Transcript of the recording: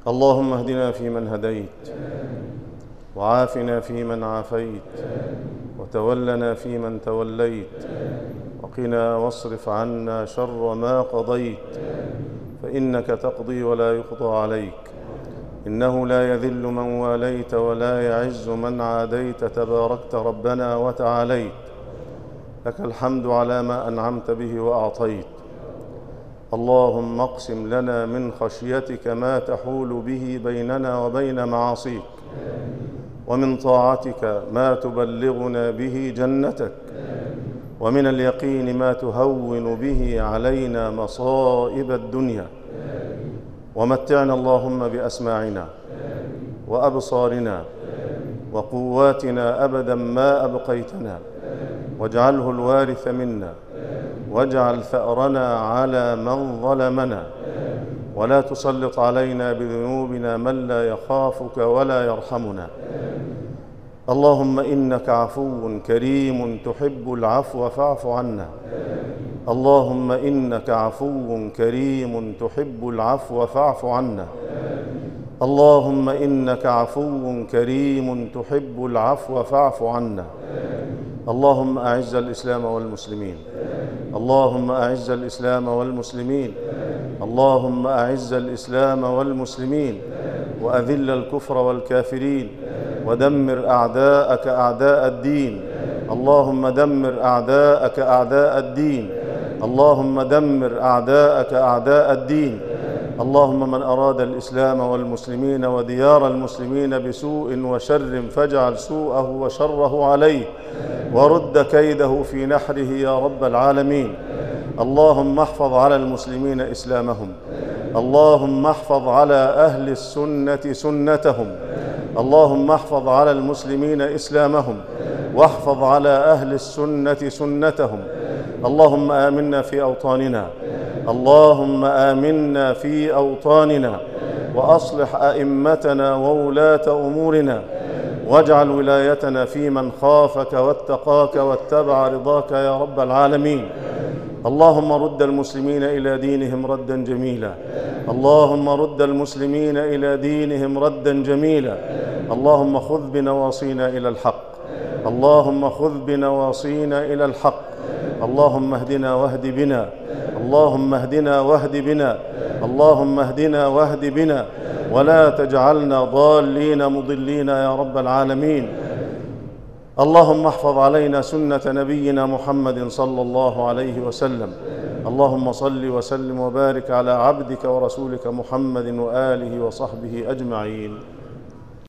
اللهم اهدنا فيمن هديت، وعافنا فيمن عافيت، وتولنا فيمن توليت، وقنا واصرف عنا شر ما قضيت، فإنك تقضي ولا يقضى عليك، إنه لا يذل من واليت ولا يعز من عاديت، تباركت ربنا وتعاليت. لك الحمد على ما أنعمت به وأعطيت. اللهم اقسم لنا من خشيتك ما تحول به بيننا وبين معاصيك، ومن طاعتك ما تبلغنا به جنتك، ومن اليقين ما تهون به علينا مصائب الدنيا. ومتعنا اللهم بأسماعنا وأبصارنا وقواتنا أبدا ما أبقيتنا، واجعله الوارث منا، واجعل ثأرنا على من ظلمنا، ولا تسلط علينا بذنوبنا من لا يخافك ولا يرحمنا. اللهم إنك عفو كريم تحب العفو فاعف عنا. اللهم إنك عفو كريم تحب العفو فاعف عنا. اللهم إنك عفو كريم تحب العفو فاعف عنا. اللهم أعز الإسلام والمسلمين. اللهم أعز الإسلام والمسلمين. اللهم أعز الإسلام والمسلمين، وأذل الكفر والكافرين، ودمر أعداءك أعداء الدين. اللهم دمر أعداءك أعداء الدين. اللهم دمر أعداءك أعداء الدين. اللهم من أراد الإسلام والمسلمين وديار المسلمين بسوء وشر فاجعل سوءه وشره عليه، ورد كيده في نحره يا رب العالمين. اللهم احفظ على المسلمين إسلامهم. اللهم احفظ على أهل السنة سنتهم. اللهم احفظ على المسلمين إسلامهم، واحفظ على أهل السنة سنتهم. اللهم آمنا في أوطاننا. اللهم آمنا في أوطاننا، وأصلح أئمتنا وولاة أمورنا، واجعل ولايتنا في من خافك واتقاك واتبع رضاك يا رب العالمين. اللهم رد المسلمين إلى دينهم ردا جميلا. اللهم رد المسلمين إلى دينهم ردا جميلا. اللهم خذ بنواصينا إلى الحق. اللهم خذ بنواصينا إلى الحق. اللهم اهدنا واهد بنا. اللهم اهدنا واهد بنا. اللهم اهدنا واهد بنا، ولا تجعلنا ضالين مضلين يا رب العالمين. اللهم احفظ علينا سنة نبينا محمد صلى الله عليه وسلم. اللهم صل وسلم وبارك على عبدك ورسولك محمد وآله وصحبه أجمعين.